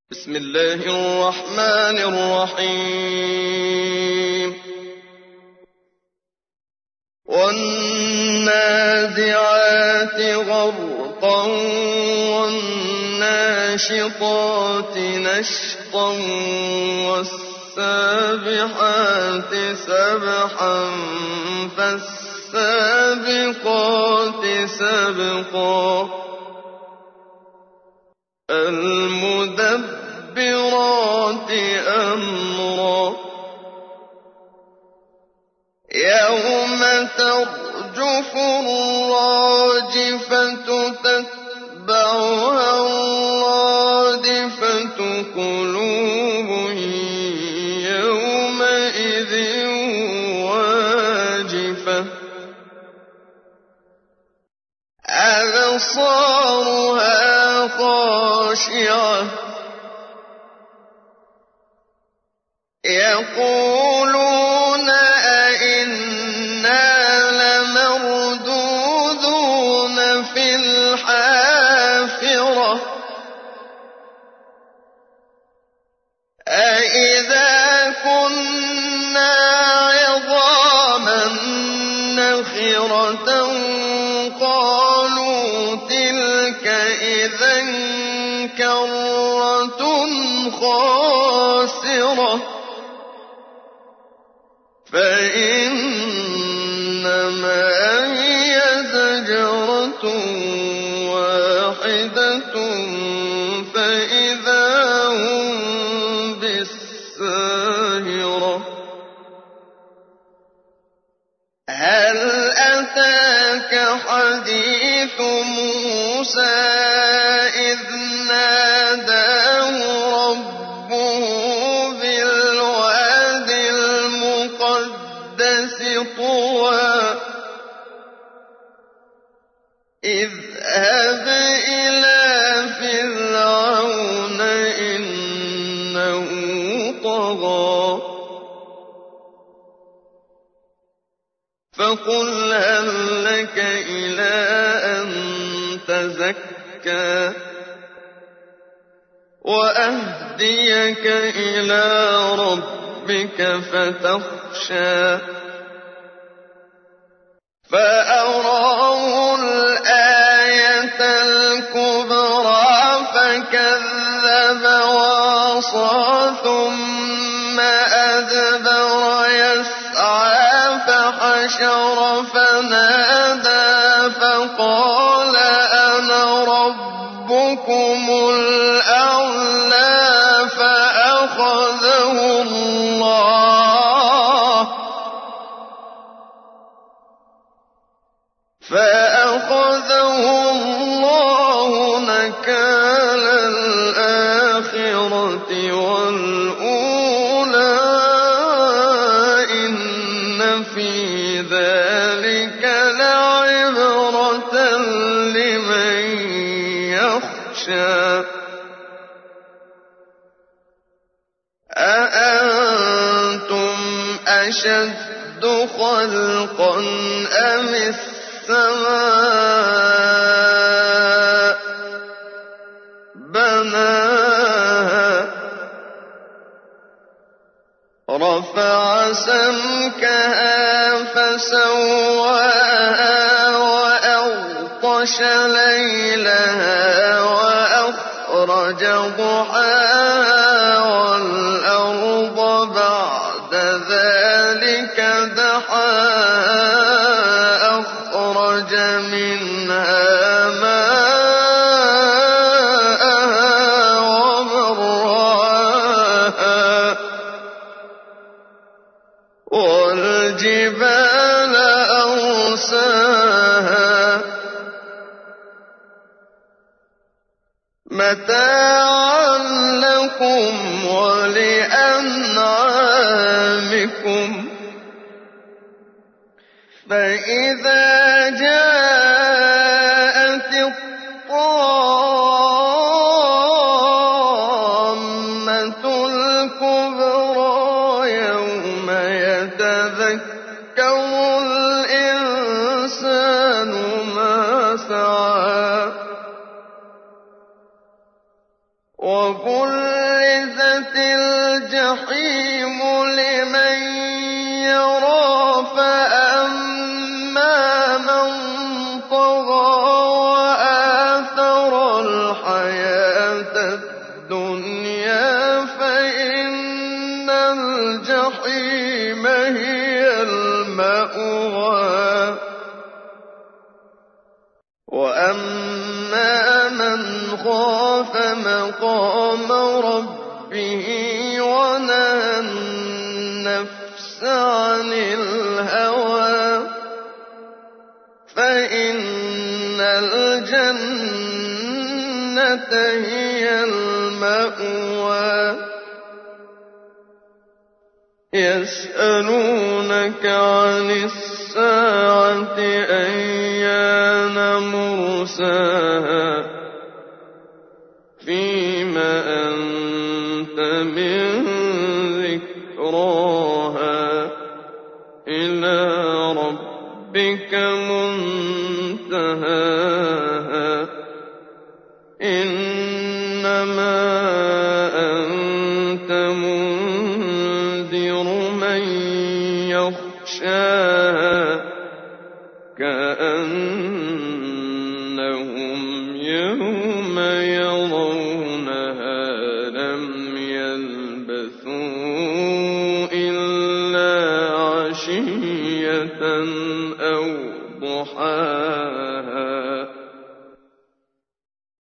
بسم الله الرحمن الرحيم والنازعات غرقا والناشطات نشطا والسابحات سبحا فالسابقات سبقا المدبرات أمرا يوم ترجف الراجفة تتبعها الرادفة قلوب يومئذ واجفة أبصارها خاشعة يقولون أئنا لمردودون في الحافرة أئذا كنا عظاما نخرة قالوا تلك إذا كرة خاسرة فإنما هي زجرة واحدة فإذا هم بالساهرة هل أتاك حديث موسى إذ ناداه ربه بالواد المقدس طوى اذهب إلى فرعون إنه طغى فقل هل لك إلى أن تزكى وأهديك إلى ربك فتخشى فأراه الآية الكبرى فكذب وعصى ثم أدبر يسعى فحشر فنادى فقال أنا ربكم الأعلى فأخذه الله نكال الآخرة والأولى إن في ذلك لعبرة لمن يخشى أأنتم أشد خلقا أم السماء بناها رفع سمكها فسواها وأغطش ليلها وأخرج ضحاها والأرض بعد ذلك دحاها أخرج منها ماءها ومرعاها والجبال أرساها متاعا لكم ولأنعامكم فإذا جاءت الطامة الكبرى يوم يتذكر الإنسان ما سعى وبرزت الجحيم لمن يرى فأما من طغى وآثر الحياة الدنيا فإن الجحيم هي المأوى وأما من خاف مقام ربه ونهى النفس عن الهوى فإن الجنة هي المأوى يسألونك عن الساعة أيان مرساها فيم أنت من ذكراها إلى ربك منتهاها إنما أنت منذر من يخشاها كأن